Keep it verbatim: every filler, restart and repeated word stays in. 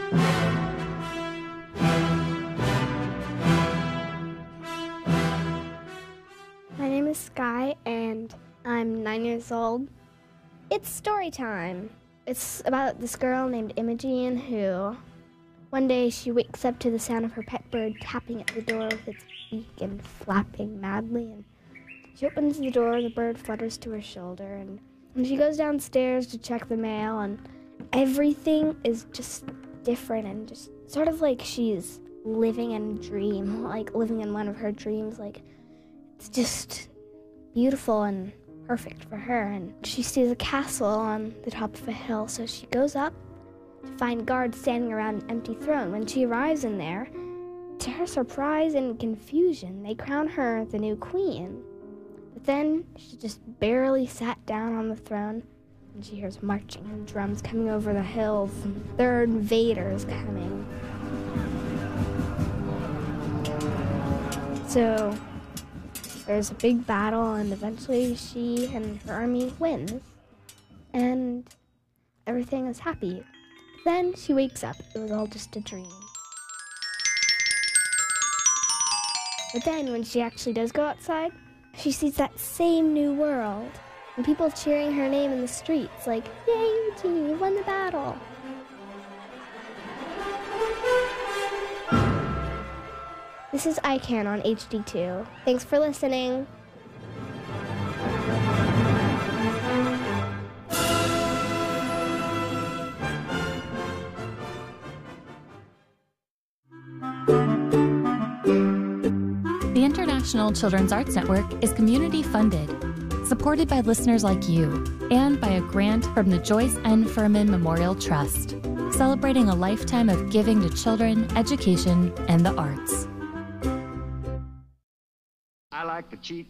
My name is Sky, and I'm nine years old. It's story time. It's about this girl named Imogen who, one day she wakes up to the sound of her pet bird tapping at the door with its beak and flapping madly. And she opens the door, the bird flutters to her shoulder, and, and she goes downstairs to check the mail, and everything is just different and just sort of like she's living in a dream, like living in one of her dreams. Like, it's just beautiful and perfect for her. And she sees a castle on the top of a hill, so she goes up to find guards standing around an empty throne. When she arrives in there, to her surprise and confusion, they crown her the new queen. But then she just barely sat down on the throne, and she hears marching and drums coming over the hills, and there are invaders coming. So there's a big battle, and eventually she and her army wins, and everything is happy. Then she wakes up. It was all just a dream. But then when she actually does go outside, she sees that same new world, and people cheering her name in the streets, like, "Yay, Imogen, you won the battle!" This is I CAN on H D two. Thanks for listening. The International Children's Arts Network is community funded, supported by listeners like you, and by a grant from the Joyce N. Furman Memorial Trust, celebrating a lifetime of giving to children, education, and the arts. I like the cheap